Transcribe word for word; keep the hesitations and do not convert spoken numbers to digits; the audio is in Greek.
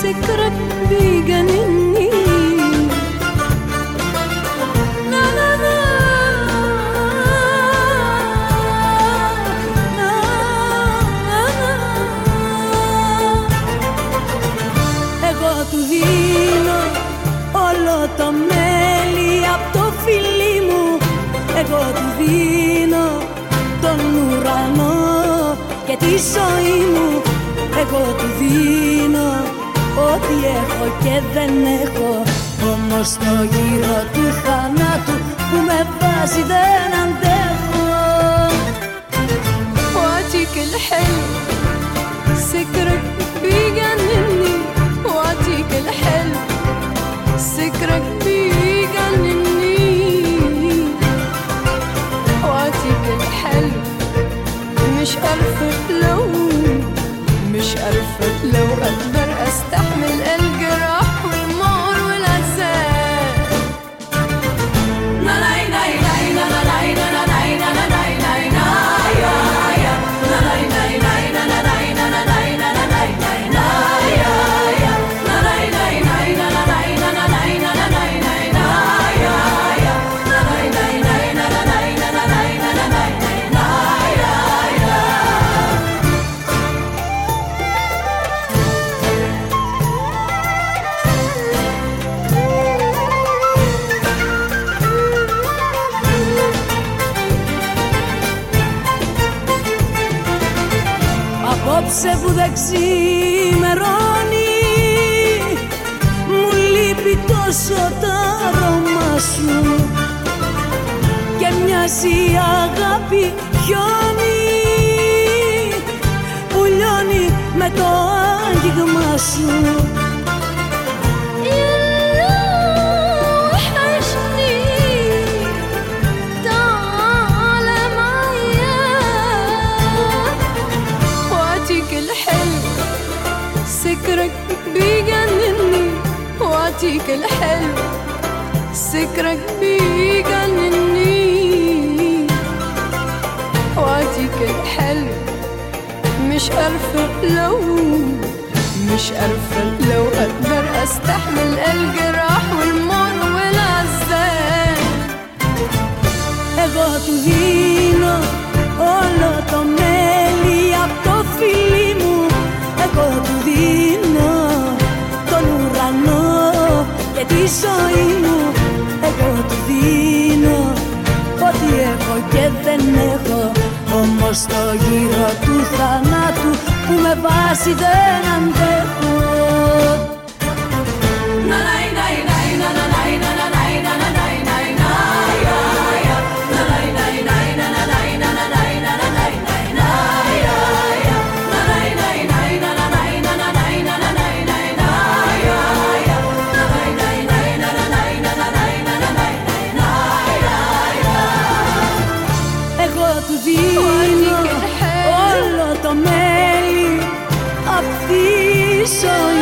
سكرك بيجنني. لا لا لا لا لا. Εγώ του δίνω όλο το μέλι απ' το φιλί μου. Εγώ του δίνω τον ουρανό και τη ζωή μου. Εγώ του δίνω ό,τι έχω και δεν έχω. Όμως το γύρο του θανάτου που με βάζει δεν αντέχω. وعطيك الحلو سكرك بيجنني. وعطيك الحلو سكرك بيجنني. وعطيك الحلو مش عارفة لو مش عارفة لو أقدر أستحمل الجراح والمار والعذاب. لا لا لا لا لا لا لا لا لا لا لا لا لا يا يا. لا لا لا لا لا لا لا لا لا لا لا لا لا يا يا. لا لا لا لا لا لا لا لا لا لا لا لا يا يا. لا لا لا لا لا لا لا لا لا لا يا يا. Απόψε που δεν ξημερώνει μου λείπει τόσο το αρώμα σου και μοιάζει η αγάπη χιόνι που λιώνει με το άγγιγμα σου. سكرك بيجنني. وعطيك الحلو سكرك بيجنني. وعطيك الحلو مش عارفة لو مش عارفة لو أقدر أستحمل الجراح والمر والعذاب. Εγώ του δίνω όλο το μέλι απ' το φιλί μου. Εγώ του δίνω τον ουρανό και τη ζωή μου. Εγώ του δίνω ό,τι έχω και δεν έχω. Όμως το γύρο του θανάτου που με βάζει δεν αντέχω. Όλο το μέλι απ' τη ζωή